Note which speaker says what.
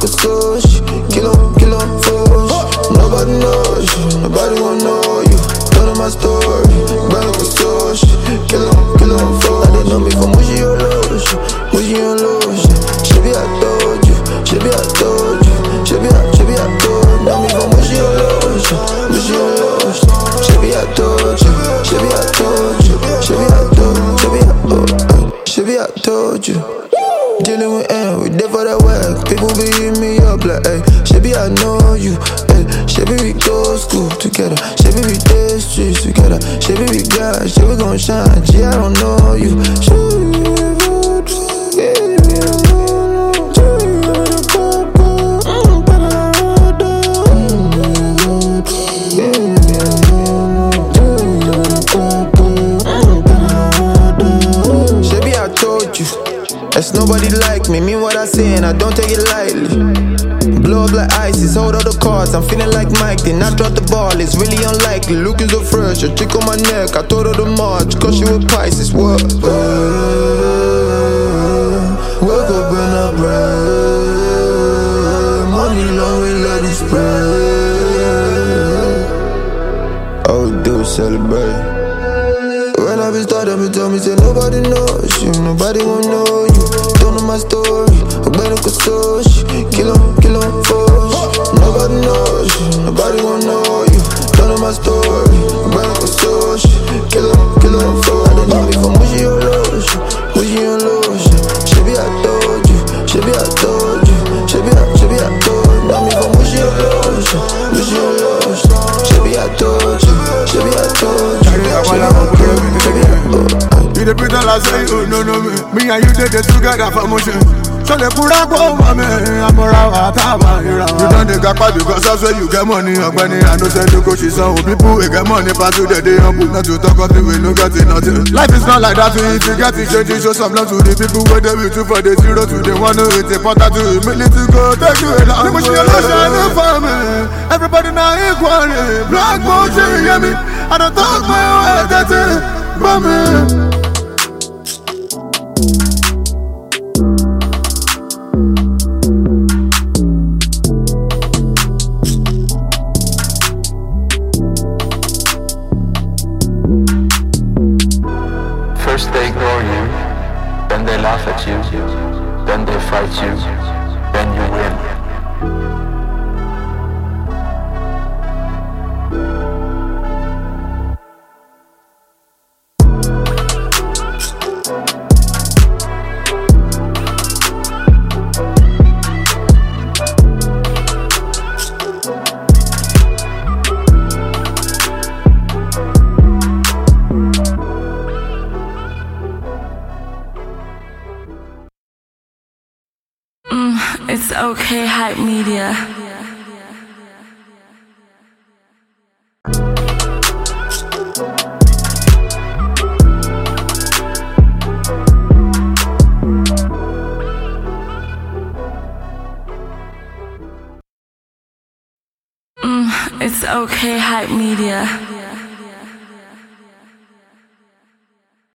Speaker 1: sushi. Kill 'em fush. Nobody knows you, nobody won't know you. Don't know my story, burn up a sushi. Kill 'em fush. I didn't know me from Mushi or Lotion. Shebi I told you, shebi I told you. Shebi I told you. Know me from Mushi or Lotion. Shebi I told you, shebi I told you. Shebi I told you. Dealing with M, we there for that work. People be hitting me up like, hey, shebi I know you. Hey, shebi we go school together. Shebi we day streets together. Shebi we got, shebi gon' shine. Gee, I don't know you. There's nobody like me, mean what I say and I don't take it lightly. Blow up like ISIS, hold all the cards, I'm feeling like Mike. Then I drop the ball, it's really unlikely. Look is so fresh, a chick on my neck, I told her to march, cause she was Pisces, what? Woke up in a bread, money long, we let it spread. All we do is celebrate. When I been started, me tell me, say nobody knows you, nobody won't know you. Don't know my story, I better go sushi. Kill 'em fush. Nobody knows you, nobody won't know you. Don't know my story, I better go sushi. Kill 'em fush. I don't know me from Mushi or Lotion. Shebi I told you, shebi I told you. Shebi I told you. Know me from Mushi or Lotion. Shebi I told you, shebi I told you.
Speaker 2: You the pretend like say you don't know me. Me and you did it together for motion. So they put up over me. I'm around here. You done the gap because that's where you get money. I know say you go she's some people we get money pass to the day humble. Not to talk about it, we no get it nothing. Life is not like that. If you get it, change, show some love to the people where they with you for the 0 to the 1. It's important to humility go take you along. The machine alone for me. Everybody now equally. Black motion, you hear me? I don't talk my way, that's it. But me.
Speaker 3: First they ignore you, then they laugh at you, then they fight you, then you win.
Speaker 4: It's okay, Hype Media. It's okay, Hype Media.